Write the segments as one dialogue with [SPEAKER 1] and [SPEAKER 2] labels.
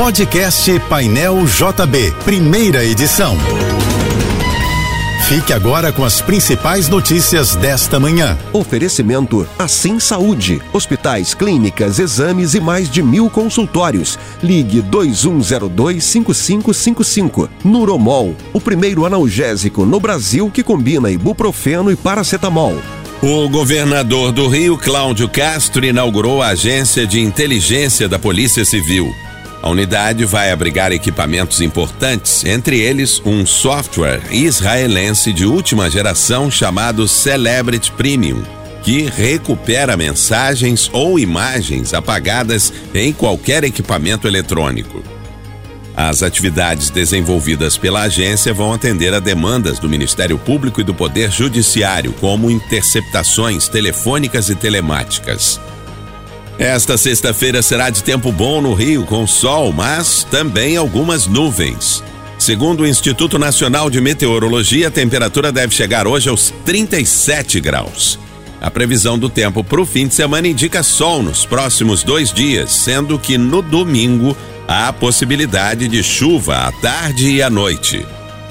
[SPEAKER 1] Podcast Painel JB, primeira edição. Fique agora com as principais notícias desta manhã.
[SPEAKER 2] Oferecimento Assim Saúde. Hospitais, clínicas, exames e mais de 1000 consultórios. Ligue 2102-5555. Nuromol, o primeiro analgésico no Brasil que combina ibuprofeno e paracetamol.
[SPEAKER 3] O governador do Rio, Cláudio Castro, inaugurou a Agência de Inteligência da Polícia Civil. A unidade vai abrigar equipamentos importantes, entre eles um software israelense de última geração chamado Celebrity Premium, que recupera mensagens ou imagens apagadas em qualquer equipamento eletrônico. As atividades desenvolvidas pela agência vão atender a demandas do Ministério Público e do Poder Judiciário, como interceptações telefônicas e telemáticas. Esta sexta-feira será de tempo bom no Rio, com sol, mas também algumas nuvens. Segundo o Instituto Nacional de Meteorologia, a temperatura deve chegar hoje aos 37 graus. A previsão do tempo para o fim de semana indica sol nos próximos 2 dias, sendo que no domingo há possibilidade de chuva à tarde e à noite.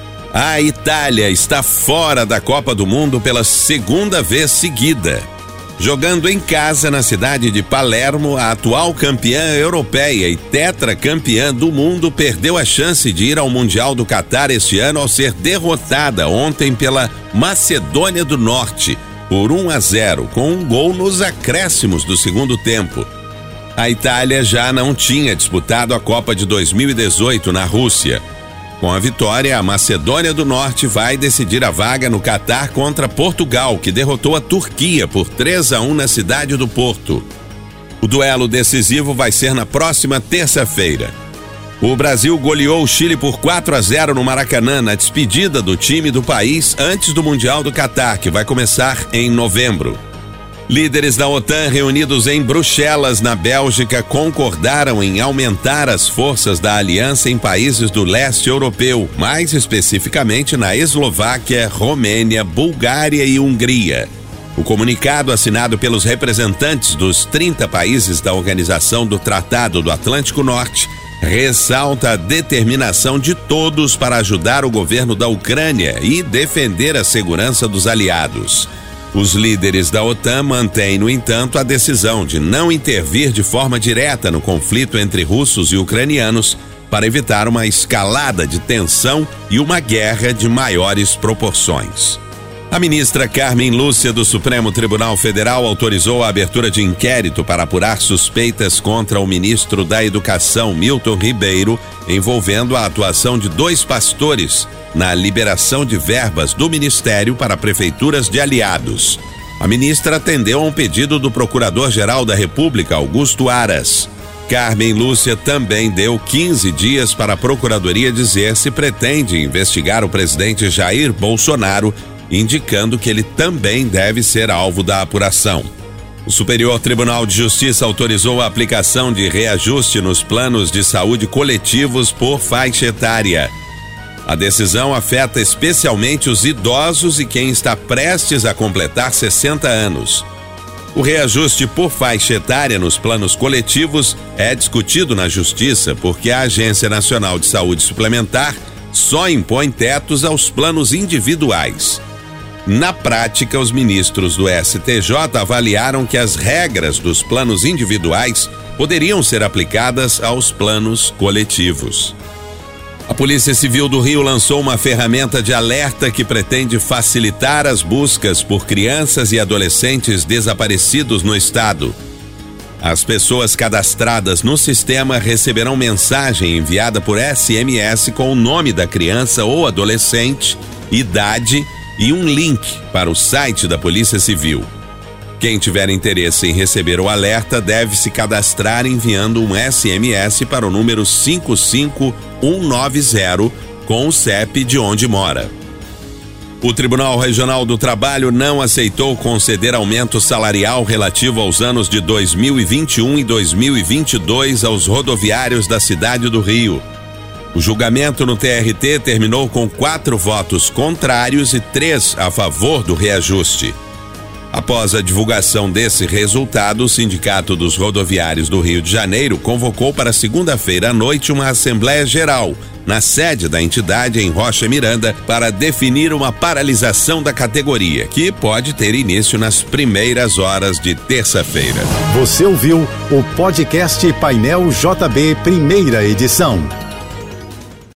[SPEAKER 3] A Itália está fora da Copa do Mundo pela segunda vez seguida. Jogando em casa na cidade de Palermo, a atual campeã europeia e tetracampeã do mundo perdeu a chance de ir ao Mundial do Catar este ano ao ser derrotada ontem pela Macedônia do Norte por 1-0, com um gol nos acréscimos do segundo tempo. A Itália já não tinha disputado a Copa de 2018 na Rússia. Com a vitória, a Macedônia do Norte vai decidir a vaga no Catar contra Portugal, que derrotou a Turquia por 3-1 na cidade do Porto. O duelo decisivo vai ser na próxima terça-feira. O Brasil goleou o Chile por 4-0 no Maracanã, na despedida do time do país antes do Mundial do Catar, que vai começar em novembro. Líderes da OTAN reunidos em Bruxelas, na Bélgica, concordaram em aumentar as forças da aliança em países do leste europeu, mais especificamente na Eslováquia, Romênia, Bulgária e Hungria. O comunicado, assinado pelos representantes dos 30 países da Organização do Tratado do Atlântico Norte, ressalta a determinação de todos para ajudar o governo da Ucrânia e defender a segurança dos aliados. Os líderes da OTAN mantêm, no entanto, a decisão de não intervir de forma direta no conflito entre russos e ucranianos para evitar uma escalada de tensão e uma guerra de maiores proporções. A ministra Carmen Lúcia do Supremo Tribunal Federal autorizou a abertura de inquérito para apurar suspeitas contra o ministro da Educação, Milton Ribeiro, envolvendo a atuação de 2 pastores na liberação de verbas do Ministério para prefeituras de aliados. A ministra atendeu a um pedido do Procurador-Geral da República, Augusto Aras. Carmen Lúcia também deu 15 dias para a Procuradoria dizer se pretende investigar o presidente Jair Bolsonaro, indicando que ele também deve ser alvo da apuração. O Superior Tribunal de Justiça autorizou a aplicação de reajuste nos planos de saúde coletivos por faixa etária. A decisão afeta especialmente os idosos e quem está prestes a completar 60 anos. O reajuste por faixa etária nos planos coletivos é discutido na Justiça porque a Agência Nacional de Saúde Suplementar só impõe tetos aos planos individuais. Na prática, os ministros do STJ avaliaram que as regras dos planos individuais poderiam ser aplicadas aos planos coletivos. A Polícia Civil do Rio lançou uma ferramenta de alerta que pretende facilitar as buscas por crianças e adolescentes desaparecidos no estado. As pessoas cadastradas no sistema receberão mensagem enviada por SMS com o nome da criança ou adolescente, idade e um link para o site da Polícia Civil. Quem tiver interesse em receber o alerta deve se cadastrar enviando um SMS para o número 55190 com o CEP de onde mora. O Tribunal Regional do Trabalho não aceitou conceder aumento salarial relativo aos anos de 2021 e 2022 aos rodoviários da cidade do Rio. O julgamento no TRT terminou com 4 votos contrários e 3 a favor do reajuste. Após a divulgação desse resultado, o Sindicato dos Rodoviários do Rio de Janeiro convocou para segunda-feira à noite uma Assembleia Geral na sede da entidade em Rocha Miranda para definir uma paralisação da categoria, que pode ter início nas primeiras horas de terça-feira.
[SPEAKER 1] Você ouviu o podcast Painel JB, primeira edição.